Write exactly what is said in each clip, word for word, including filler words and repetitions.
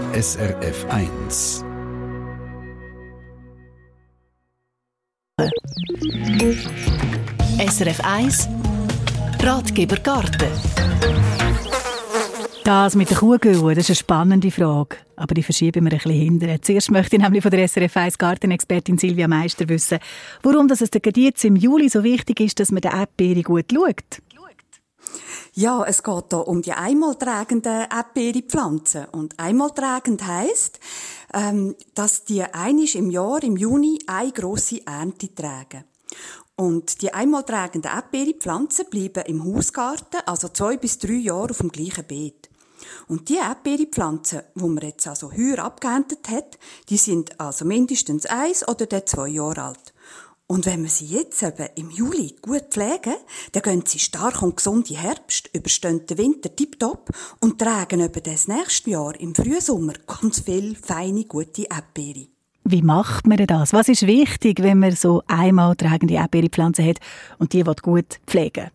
S R F eins. S R F eins Ratgeber Garten. Das mit der Kuhgülle, das ist eine spannende Frage, aber die verschieben wir ein bisschen hinterher. Zuerst möchte ich nämlich von der S R F eins Gartenexpertin Silvia Meister wissen, warum das es jetzt im Juli so wichtig ist, dass man der Erdbeere gut schaut. Ja, es geht hier um die einmaltragenden Erdbeerpflanzen. Und einmaltragend heisst, ähm, dass die einmal im Jahr, im Juni, eine grosse Ernte tragen. Und die einmaltragenden Erdbeerpflanzen bleiben im Hausgarten, also zwei bis drei Jahre auf dem gleichen Beet. Und die Erdbeerpflanzen, die man jetzt also heuer abgeerntet hat, die sind also mindestens eins oder zwei Jahre alt. Und wenn wir sie jetzt eben im Juli gut pflegen, dann gehen sie stark und gesund in Herbst, überstehen den Winter tipptopp und tragen eben das nächste Jahr im Frühsommer ganz viele feine, gute Erdbeeren. Wie macht man das? Was ist wichtig, wenn man so einmal tragende Erdbeerpflanzen hat und die gut pflegen?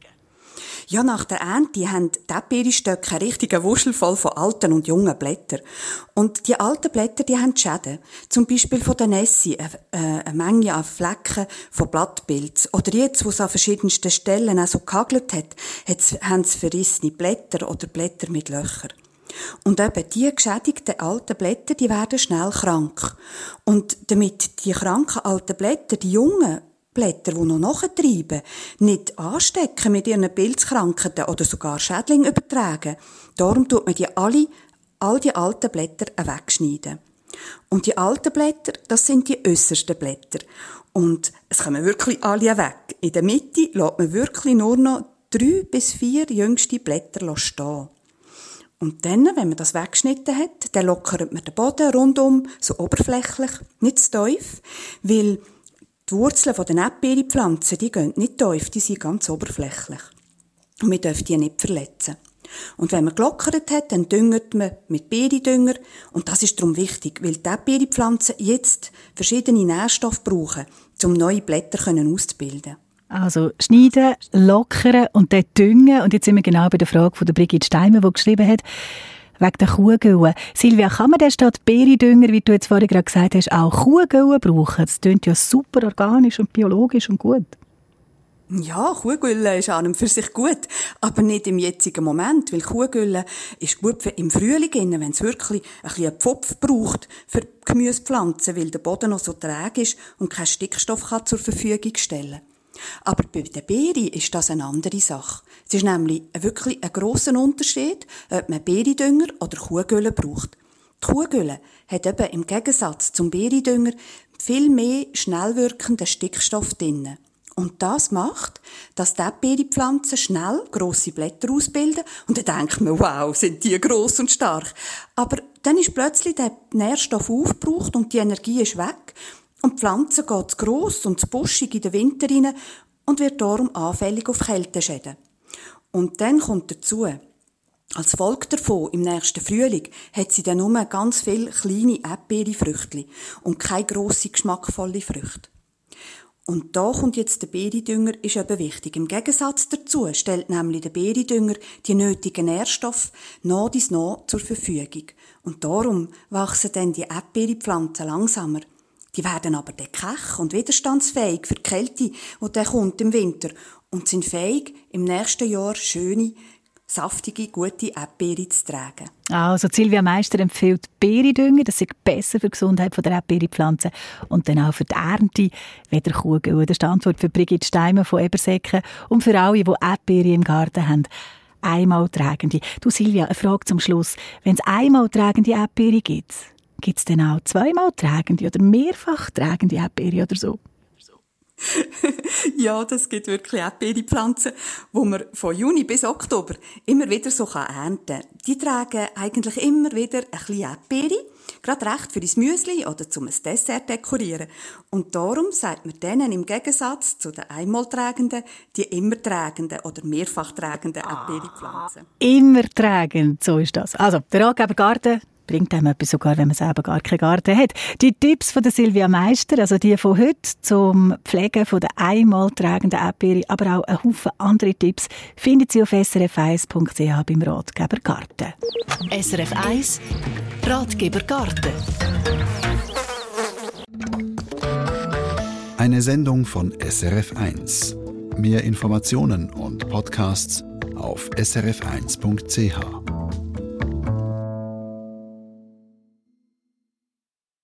Ja, nach der Ernte haben die Erdbeerstöcke einen richtigen Wuschel voll von alten und jungen Blättern. Und die alten Blätter, die haben Schäden. Zum Beispiel von der Nässe, eine, eine Menge an Flecken von Blattpilz. Oder jetzt, wo es an verschiedensten Stellen auch so gehagelt hat, haben sie verrissene Blätter oder Blätter mit Löchern. Und eben die geschädigten alten Blätter, die werden schnell krank. Und damit die kranken alten Blätter, die jungen Blätter, die noch nachtreiben, nicht anstecken mit ihren Pilzkrankheiten oder sogar Schädlinge übertragen, darum tut man die alle, all die alten Blätter wegschneiden. Und die alten Blätter, das sind die äussersten Blätter. Und es kommen wirklich alle weg. In der Mitte lässt man wirklich nur noch drei bis vier jüngste Blätter stehen. Und dann, wenn man das weggeschnitten hat, dann lockert man den Boden rundum, so oberflächlich, nicht zu tief, weil die Wurzeln der Erdbeerpflanzen, die gehen nicht tief, die sind ganz oberflächlich. Und wir dürfen die nicht verletzen. Und wenn man gelockert hat, dann düngert man mit Beeredünger. Und das ist darum wichtig, weil die Erdbeerpflanzen jetzt verschiedene Nährstoffe brauchen, um neue Blätter auszubilden. Also schneiden, lockern und dann düngen. Und jetzt sind wir genau bei der Frage von der Brigitte Steimer, die geschrieben hat, wegen der Kuhgülle. Silvia, kann man denn statt Beeredünger, wie du jetzt vorhin gerade gesagt hast, auch Kuhgülle brauchen? Das klingt ja super organisch und biologisch und gut. Ja, Kuhgülle ist an und für sich gut, aber nicht im jetzigen Moment, weil Kuhgülle ist gut für im Frühling, wenn es wirklich ein bisschen einen Pfropf braucht für Gemüsepflanzen, weil der Boden noch so träge ist und keinen Stickstoff kann zur Verfügung stellen. Aber bei den Beeren ist das eine andere Sache. Es ist nämlich wirklich ein grosser Unterschied, ob man Beeredünger oder Kuhgülle braucht. Die Kuhgülle hat eben im Gegensatz zum Beeredünger viel mehr schnell wirkenden Stickstoff drin. Und das macht, dass die Erdbeerpflanzen schnell grosse Blätter ausbilden. Und dann denkt man, wow, sind die gross und stark. Aber dann ist plötzlich der Nährstoff aufgebraucht und die Energie ist weg. Und die Pflanze geht zu gross und zu buschig in den Winter rein und wird darum anfällig auf Kälteschäden. Und dann kommt dazu, als Folge davon, im nächsten Frühling, hat sie dann nur ganz viele kleine Erdbeerfrüchtchen und keine grosse, geschmackvolle Früchte. Und da kommt jetzt der Beeredünger, ist eben wichtig. Im Gegensatz dazu stellt nämlich der Beeredünger die nötigen Nährstoffe nach dies nach zur Verfügung. Und darum wachsen dann die Erdbeerpflanzen langsamer. Die werden aber dann kech und widerstandsfähig für die Kälte, die dann kommt im Winter. Und sind fähig, im nächsten Jahr schöne, saftige, gute Erdbeeren zu tragen. Also Silvia Meister empfiehlt Beeredünger, das ist besser für die Gesundheit der Erdbeerpflanzen und dann auch für die Ernte, weder Kuhgülle. Das ist die Antwort für Brigitte Steimer von Ebersäcken und für alle, die Erdbeeren im Garten haben. Einmal tragende. Du Silvia, eine Frage zum Schluss. Wenn es einmal tragende Erdbeeren gibt, gibt es denn auch zweimal tragende oder mehrfach tragende Erdbeeren oder so? Ja, das gibt wirklich Erdbeerpflanzen, die man von Juni bis Oktober immer wieder so ernten kann. Die tragen eigentlich immer wieder ein bisschen Erdbeere, gerade recht für das Müsli oder zum Dessert dekorieren. Und darum sagt man denen im Gegensatz zu den einmal tragenden, die immer tragenden oder mehrfach tragenden Erdbeerpflanzen. Immer tragend, so ist das. Also, der Ratgeber Garten bringt einem etwas, sogar wenn man selber gar keinen Garten hat. Die Tipps von der Silvia Meister, also die von heute zum Pflegen von der einmal tragenden Erdbeere, aber auch ein Haufen andere Tipps, findet Sie auf s r f eins punkt c h beim Ratgeber Garten. S R F eins Ratgeber Garten. Eine Sendung von S R F eins. Mehr Informationen und Podcasts auf s r f eins punkt c h.